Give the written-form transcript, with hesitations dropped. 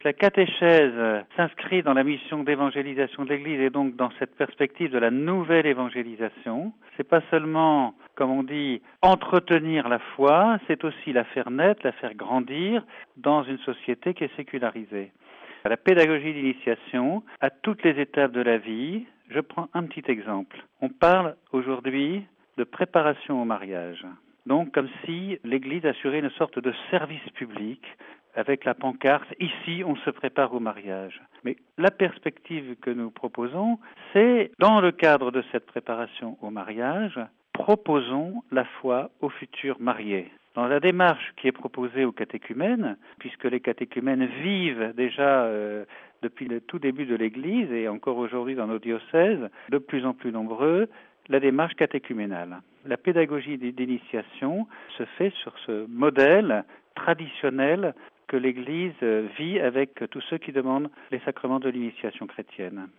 La catéchèse s'inscrit dans la mission d'évangélisation de l'Église et donc dans cette perspective de la nouvelle évangélisation. C'est pas seulement, comme on dit, entretenir la foi, c'est aussi la faire naître, la faire grandir dans une société qui est sécularisée. La pédagogie d'initiation à toutes les étapes de la vie. Je prends un petit exemple. On parle aujourd'hui de préparation au mariage. Donc comme si l'Église assurait une sorte de service public avec la pancarte « Ici, on se prépare au mariage ». Mais la perspective que nous proposons, c'est, dans le cadre de cette préparation au mariage, proposons la foi aux futurs mariés. Dans la démarche qui est proposée aux catéchumènes, puisque les catéchumènes vivent déjà depuis le tout début de l'Église et encore aujourd'hui dans nos diocèses, de plus en plus nombreux, la démarche catéchuménale. La pédagogie d'initiation se fait sur ce modèle traditionnel que l'Église vit avec tous ceux qui demandent les sacrements de l'initiation chrétienne.